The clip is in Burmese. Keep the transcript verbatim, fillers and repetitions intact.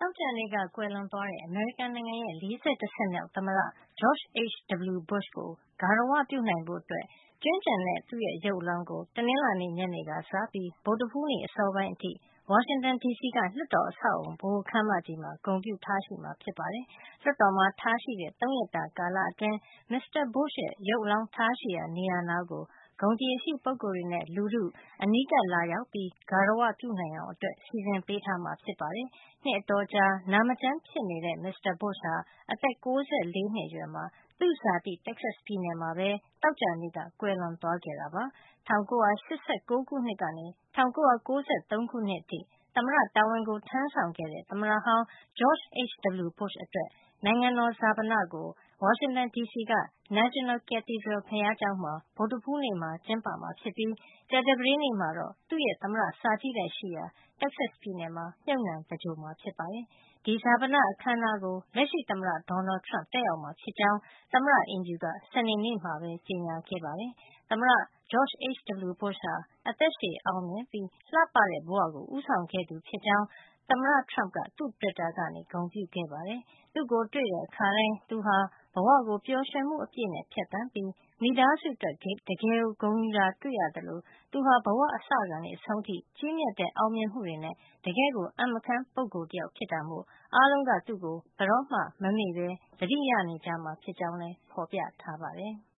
သောကြာနေ့က ကွယ်လွန်သွားတဲ့ အမေရိကန်နိုင်ငံရဲ့ လေးဆယ့်တဆက်မြောက် သမ္မတ George H W. Bush ကို ဂါရဝပြုနိုင်ဖို့ ကြွင်းကျန်တဲ့ သူ့ရုပ်အလောင်းကို တနင်္လာနေ့ ညနေကစပြီး ဗုဒ္ဓဟူးနေ့ အစောပိုင်းအထိ ဝါရှင်တန်ဒီစီက လွှတ်တော်အဆောက်အအုံ ဗဟိုခန်းမကြီးမှာ ဂုဏ်ပြုထားရှိမှာ ဖြစ်ပါတယ်။ လွှတ်တော်မှာ ထားရှိတဲ့ ၃ ရက်တာကာလအတွင်း မစ္စတာ Bush ရဲ့ ရုပ်အလောင်းထားရှိရာ နေရာနားကို ဂုဏ်သရေရှိပုဂ္ဂိုလ်တွေနဲ့ လူထု အနီးကပ်လာရောက်ပြီး ဂါရဝပြုနိုင်အောင် စီစဉ်ပေးထားမှာ ဖြစ်ပါတယ်။ နှစ်အတော်ကြာ နာမကျန်းဖြစ်နေတဲ့ မစ္စတာ Bush ဟာ အသက် ၉၄ နှစ်အရွယ်မှာ သူ့ဇာတိ Texas ပြည်နယ်မှာပဲ သောကြာနေ့က ကွယ်လွန်သွားခဲ့တာပါ။ ၁၉၈၉ ခုနှစ်ကနေ ၁၉၉၃ ခုနှစ်အထိ သမ္မတတာဝန်ထမ်းဆောင်ခဲ့တဲ့ သမ္မတဟောင်း George H W. Bush အတွက် နိုင်ငံတော်ဈာပနကို ဝါရှင်တန်ဒီစီက National Cathedral ဘုရားကျောင်းမှာ ဗုဒ္ဓဟူးနေ့မှာ ကျင်းပမှာဖြစ်ပြီး ကြာသပတေးနေ့မှာတော့ သူ့ရဲ့ သမ္မတစာကြည့်တိုက်ရှိရာ Texas ပြည်နယ်မှာ မြှုပ်နှံသဂြိုဟ်မှာ ဖြစ်ပါတယ်။ ဒီဈာပနအခမ်းအနားကို လက်ရှိသမ္မတ Donald Trump တက်ရောက်မှာ ဖြစ်ကြောင်း သမ္မတအိမ်ဖြူက စနေနေ့မှာပဲ ကြေညာခဲ့ပါတယ်။ သမ္မတ George H W. Bush ဟာ အသက်ရှည်အောင်မြင်ပြီး လှပတဲ့ ဘဝကို ဦးဆောင်ခဲ့သူဖြစ်ကြောင်း သမ္မတ Trump က သူ့တွစ်တာကနေ ဂုဏ်ပြုခဲ့ပါတယ်။ သူ့ကိုတွေ့တဲ့အခါတိုင်း သူဟာ ဘဝကို ပျော်ရွှင်မှုအပြည့်နဲ့ ဖြတ်သန်းပြီး မိသားစုအတွက် တကယ်ကို ဂုဏ်ယူတာ တွေ့ရသလို သူဟာ ဘဝအစကနေ အဆုံးထိ ကြီးမြတ်တဲ့ အောင်မြင်မှုတွေနဲ့ တကယ့်ကို အံ့မခန်းပုဂ္ဂိုလ် တယောက် ဖြစ်တာမို့ အားလုံးက သူ့ကို ဘယ်တော့မှ မမေ့ပဲ သတိရနေကြမှာ ဖြစ်ကြောင်းလည်း ဖော်ပြထားပါတယ်။